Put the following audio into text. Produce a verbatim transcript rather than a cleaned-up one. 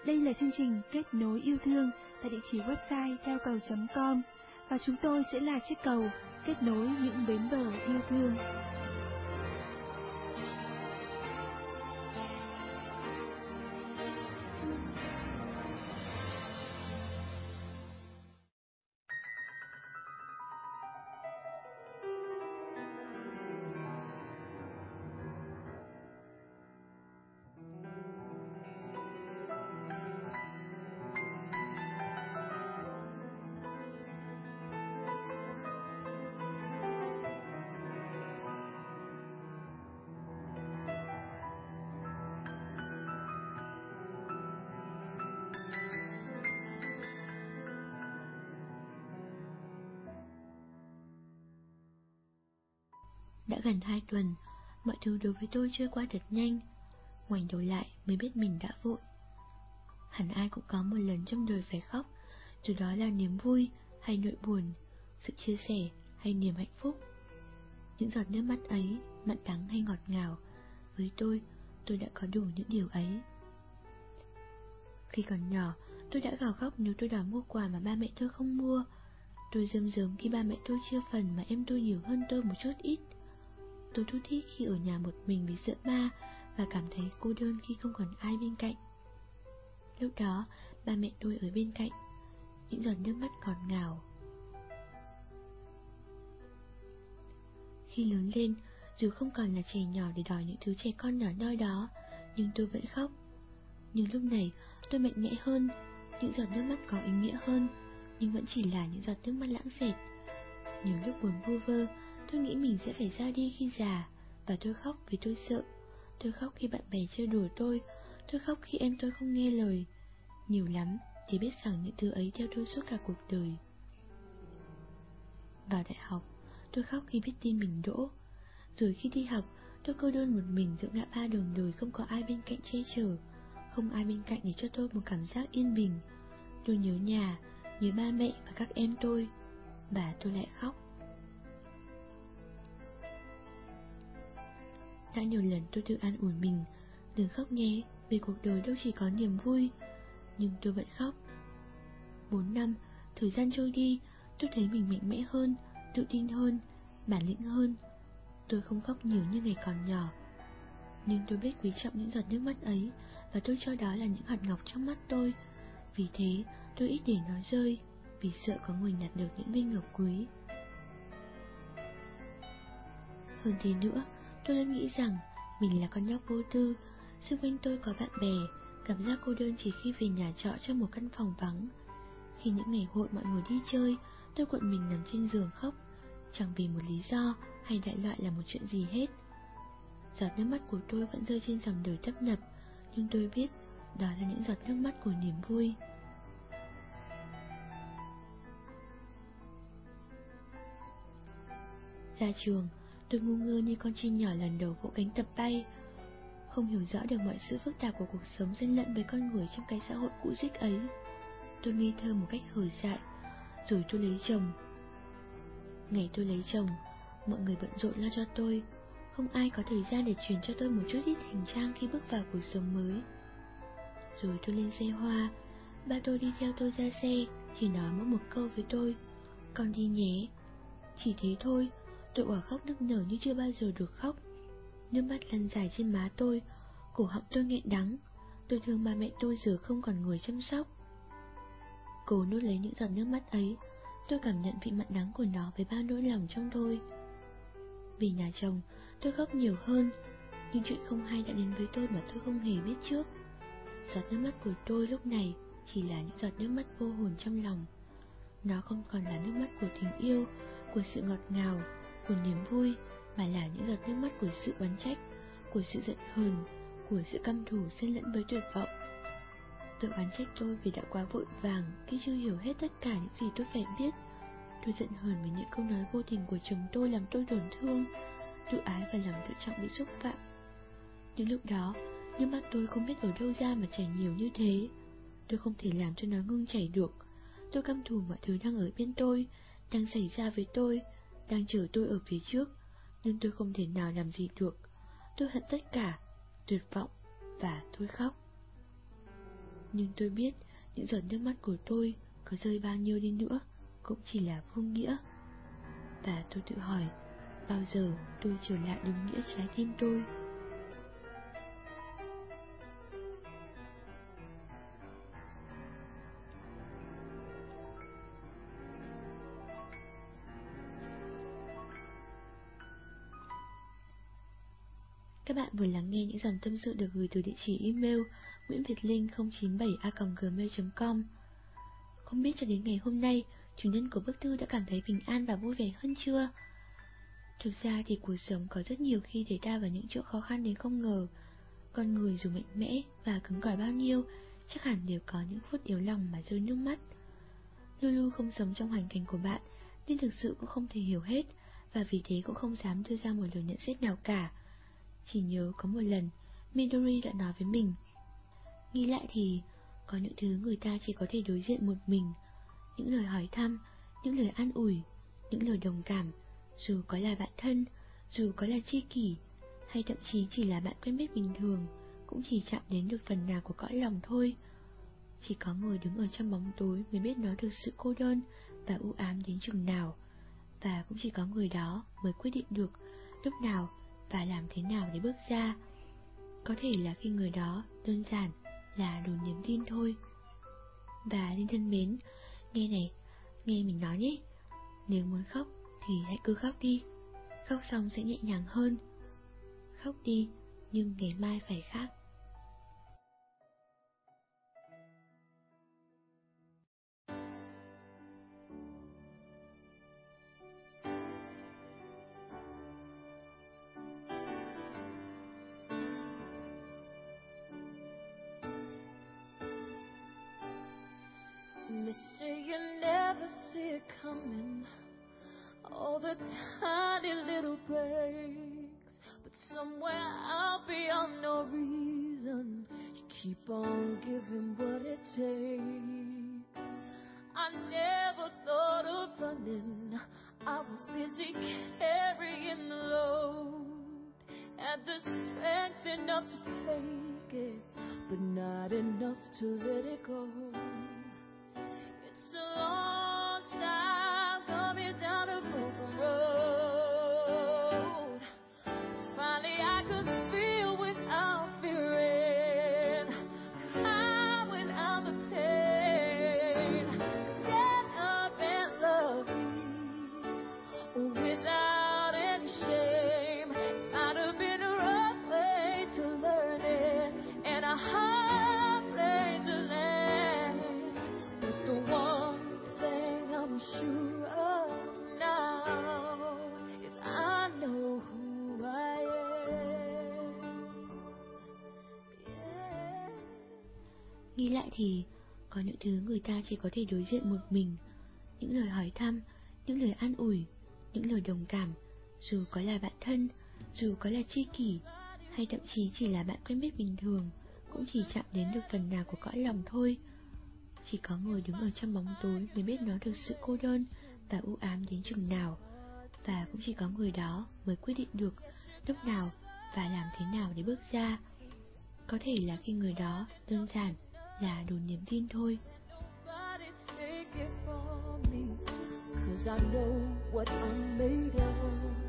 Đây là chương trình Kết nối yêu thương tại địa chỉ website theo cầu chấm com và chúng tôi sẽ là chiếc cầu kết nối những bến bờ yêu thương. Đã gần hai tuần, mọi thứ đối với tôi trôi qua thật nhanh. Ngoảnh đầu lại mới biết mình đã vội. Hẳn ai cũng có một lần trong đời phải khóc, dù đó là niềm vui hay nỗi buồn, sự chia sẻ hay niềm hạnh phúc. Những giọt nước mắt ấy, mặn đắng hay ngọt ngào, với tôi, tôi đã có đủ những điều ấy. Khi còn nhỏ, tôi đã gào khóc nếu tôi đòi mua quà mà ba mẹ tôi không mua. Tôi rơm rớm khi ba mẹ tôi chia phần mà em tôi nhiều hơn tôi một chút ít. Tôi thút thít khi ở nhà một mình vì sợ ma và cảm thấy cô đơn khi không còn ai bên cạnh. Lúc đó, ba mẹ tôi ở bên cạnh, những giọt nước mắt ngọt ngào. Khi lớn lên, dù không còn là trẻ nhỏ để đòi những thứ trẻ con nhỏ nhoi đó, nhưng tôi vẫn khóc. Nhưng lúc này, tôi mạnh mẽ hơn, những giọt nước mắt có ý nghĩa hơn, nhưng vẫn chỉ là những giọt nước mắt lãng xẹt. Nhiều lúc buồn vu vơ, tôi nghĩ mình sẽ phải ra đi khi già, và tôi khóc vì tôi sợ. Tôi khóc khi bạn bè chơi đùa tôi, tôi khóc khi em tôi không nghe lời. Nhiều lắm, để biết rằng những thứ ấy theo tôi suốt cả cuộc đời. Vào đại học, tôi khóc khi biết tin mình đỗ. Rồi khi đi học, tôi cô đơn một mình giữa ngã ba đường đời, không có ai bên cạnh che chở, không ai bên cạnh để cho tôi một cảm giác yên bình. Tôi nhớ nhà, nhớ ba mẹ và các em tôi, và tôi lại khóc. Đã nhiều lần tôi tự an ủi mình, đừng khóc nhé, vì cuộc đời đâu chỉ có niềm vui. Nhưng tôi vẫn khóc. Bốn năm, thời gian trôi đi, tôi thấy mình mạnh mẽ hơn, tự tin hơn, bản lĩnh hơn. Tôi không khóc nhiều như ngày còn nhỏ, nhưng tôi biết quý trọng những giọt nước mắt ấy, và tôi cho đó là những hạt ngọc trong mắt tôi. Vì thế, tôi ít để nó rơi, vì sợ có người nhặt được những viên ngọc quý. Hơn thế nữa, tôi luôn nghĩ rằng mình là con nhóc vô tư. Xung quanh tôi có bạn bè, cảm giác cô đơn chỉ khi về nhà trọ trong một căn phòng vắng. Khi những ngày hội mọi người đi chơi, tôi cuộn mình nằm trên giường khóc, chẳng vì một lý do hay đại loại là một chuyện gì hết. Giọt nước mắt của tôi vẫn rơi trên dòng đời tấp nập, nhưng tôi biết đó là những giọt nước mắt của niềm vui. Ra trường, tôi ngu ngơ như con chim nhỏ lần đầu vỗ cánh tập bay, không hiểu rõ được mọi sự phức tạp của cuộc sống xen lẫn với con người trong cái xã hội cũ rích ấy. Tôi ngây thơ một cách hời dại, rồi tôi lấy chồng. Ngày tôi lấy chồng, mọi người bận rộn lo cho tôi, không ai có thời gian để truyền cho tôi một chút ít hành trang khi bước vào cuộc sống mới. Rồi tôi lên xe hoa, ba tôi đi theo tôi ra xe, chỉ nói mỗi một câu với tôi: con đi nhé. Chỉ thế thôi, tôi òa khóc nức nở như chưa bao giờ được khóc. Nước mắt lăn dài trên má tôi, cổ họng tôi nghẹn đắng. Tôi thương ba mẹ tôi giờ không còn người chăm sóc. Cố nuốt lấy những giọt nước mắt ấy, tôi cảm nhận vị mặn đắng của nó với bao nỗi lòng trong tôi. Vì nhà chồng, tôi khóc nhiều hơn, nhưng chuyện không hay đã đến với tôi mà tôi không hề biết trước. Giọt nước mắt của tôi lúc này chỉ là những giọt nước mắt vô hồn trong lòng. Nó không còn là nước mắt của tình yêu, của sự ngọt ngào, của niềm vui, mà là những giọt nước mắt của sự oán trách, của sự giận hờn, của sự căm thù xen lẫn với tuyệt vọng. Tôi oán trách tôi vì đã quá vội vàng khi chưa hiểu hết tất cả những gì tôi phải biết. Tôi giận hờn vì những câu nói vô tình của chồng tôi làm tôi tổn thương, tự ái và lòng tự trọng bị xúc phạm. Nhưng lúc đó, nước mắt tôi không biết ở đâu ra mà chảy nhiều như thế. Tôi không thể làm cho nó ngưng chảy được. Tôi căm thù mọi thứ đang ở bên tôi, đang xảy ra với tôi, đang chờ tôi ở phía trước, nhưng tôi không thể nào làm gì được. Tôi hận tất cả, tuyệt vọng, và tôi khóc. Nhưng tôi biết những giọt nước mắt của tôi có rơi bao nhiêu đi nữa cũng chỉ là vô nghĩa. Và tôi tự hỏi, bao giờ tôi trở lại đúng nghĩa trái tim tôi? Các bạn vừa lắng nghe những dòng tâm sự được gửi từ địa chỉ email nguyễn việt linh không chín bảy a còng gmail chấm com. Không biết cho đến ngày hôm nay, chủ nhân của bức thư đã cảm thấy bình an và vui vẻ hơn chưa? Thực ra thì cuộc sống có rất nhiều khi để ta vào những chỗ khó khăn đến không ngờ. Con người dù mạnh mẽ và cứng cỏi bao nhiêu, chắc hẳn đều có những phút yếu lòng mà rơi nước mắt. Lulu không sống trong hoàn cảnh của bạn, nên thực sự cũng không thể hiểu hết, và vì thế cũng không dám đưa ra một lời nhận xét nào cả. Chỉ nhớ có một lần, Midori đã nói với mình, nghĩ lại thì có những thứ người ta chỉ có thể đối diện một mình. Những lời hỏi thăm, những lời an ủi, những lời đồng cảm, dù có là bạn thân, dù có là tri kỷ, hay thậm chí chỉ là bạn quen biết bình thường, cũng chỉ chạm đến được phần nào của cõi lòng thôi. Chỉ có người đứng ở trong bóng tối mới biết nó thực sự cô đơn và u ám đến chừng nào. Và cũng chỉ có người đó mới quyết định được lúc nào và làm thế nào để bước ra. Có thể là khi người đó đơn giản là đủ niềm tin thôi. Và Linh thân mến, nghe này, nghe mình nói nhé. Nếu muốn khóc thì hãy cứ khóc đi. Khóc xong sẽ nhẹ nhàng hơn. Khóc đi, nhưng ngày mai phải khác. They say you never see it coming, all the tiny little breaks, but somewhere out beyond no reason, you keep on giving what it takes. I never thought of running, I was busy carrying the load, had the strength enough to take it, but not enough to let it go. It's a long time coming down a broken road. Finally I could feel without fearing, cry without the pain, get up and love me without any shame. Might have been a rough way to learn it, and a hard plane to land, but the one thing I'm sure of now is I know who I am. Yeah. Nghĩ lại thì có những thứ người ta chỉ có thể đối diện một mình. Những lời hỏi thăm, những lời an ủi, những lời đồng cảm, dù có là bạn thân, dù có là tri kỷ, hay thậm chí chỉ là bạn quen biết bình thường, cũng chỉ chạm đến được phần nào của cõi lòng thôi. Chỉ có người đứng ở trong bóng tối mới biết nó thực sự cô đơn và u ám đến chừng nào. Và cũng chỉ có người đó mới quyết định được lúc nào và làm thế nào để bước ra. Có thể là khi người đó đơn giản là đủ niềm tin thôi. Nobody take it from me, 'cause I know what I'm made of.